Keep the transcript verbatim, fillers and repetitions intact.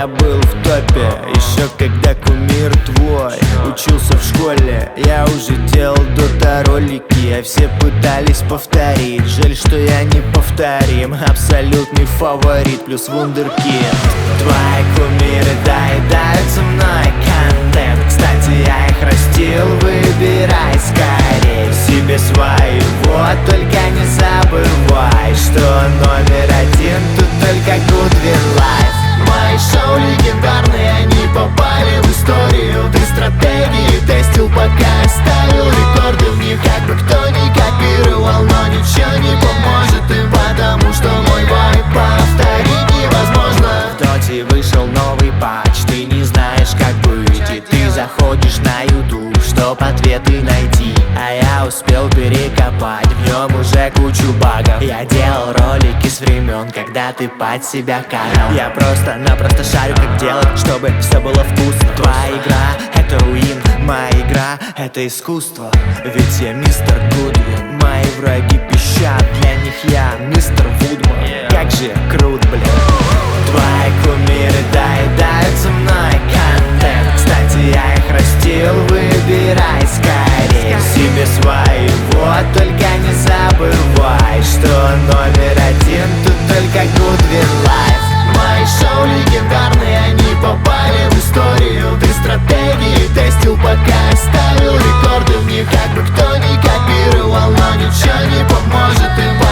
я был в топе, еще когда кумир твой учился в школе. Я уже делал дота-ролики, а все пытались повторить. Жаль, что я не повторим, абсолютный фаворит плюс вундеркинд. Твои кумиры доедают за мной контент. Кстати, я их растил, выбирай скорее себе своего. Только не забывай, что номер один тут только Goodwin Life. Мои шоу легендарные, они попали в историю. Ты стратегии тестил, пока ставил рекорды в них. Как бы кто ни копировал, но ничего не поможет им, потому что мой вайб повторить невозможно. В доте вышел новый патч, ты не знаешь, как быть, и ты заходишь на YouTube, чтоб ответы найти. А я успел перекопать в нем уже кучу багов. Я делал ролики с времен, когда ты под себя канал. Я просто-напросто шарю, как делать, чтобы все было вкусно. Твоя игра — это руин, моя игра — это искусство. Ведь я мистер Гудвин, мои враги пищат, для них я мистер Вудман. Как же крут, блин. Твои кумиры доедают за мной контент. Кстати, я их растил, выбирай скорее себе своего. Только не забывай, что номер один тут только Goodwin Life. Мои шоу легендарные, они попали в историю. Ты стратегии тестил, пока ставил рекорды в них. Как бы кто ни копировал, но ничего не поможет им,